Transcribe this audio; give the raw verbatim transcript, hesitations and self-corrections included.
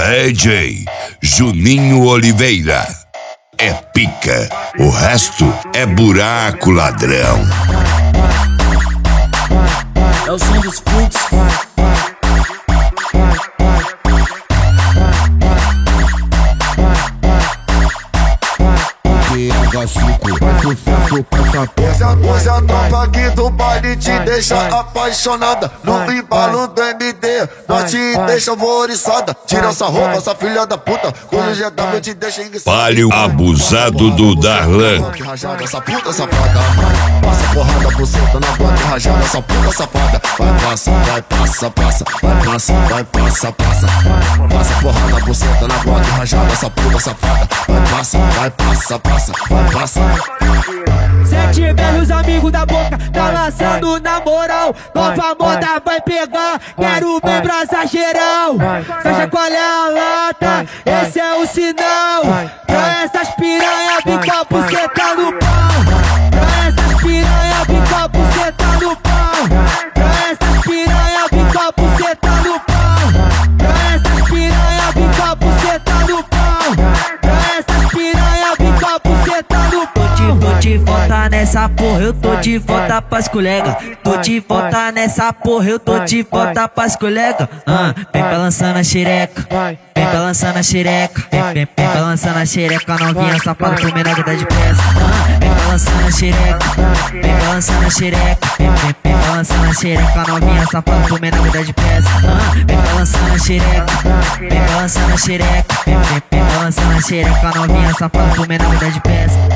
D J Juninho Oliveira. É pica, o resto é buraco, ladrão. É o som dos fluxos. Hoje a tropa aqui do baile te deixa apaixonada. No embalo do M D, nós te deixa alvoriçada. Tira essa roupa, essa filha da puta. Quando o G W te deixa enguiçada. Palio abusado do Darlan. Rajada, essa puta safada. Passa porrada, buceta na banda rajada, essa puta safada. Vai, passa, vai, passa, passa. Vai, passa, vai, passa, passa. Passa porrada, buceta na banda rajada, essa puta safada. Vai, passa, vai, passa, passa. Vai, passa. Sete velhos amigos da boca, tá lançando na moral. Nova moda vai pegar, quero ver brasa geral. Seja qual é a lata, esse é o sinal. Pra essas piranha, vim com a buceta no pau. Pra essas piranha, vim com a buceta no pau. Pra essas piranha, vim com a buceta no pau. Pra essas piranha, vim com a buceta no pau. Pra essas piranha, vim com a buceta no pau. Tô de volta nessa porra, eu tô de volta pras colega. Tô de volta nessa porra, eu tô de volta pras colega. Ah, vem balançando a xereca, vem balançando a xereca, vem, vem, vem balançando a xereca, novinha safada pro menor que tá de pressa. Ah, vem balançando a xereca, vem balançando a xereca, vem, vem, vem balançando a xereca, novinha safada pro menor que tá de pressa. Ah, vem balançando a xereca, vem balançando a xereca, vem, vem, vem balançando a xereca, novinha safada pro menor que tá de pressa.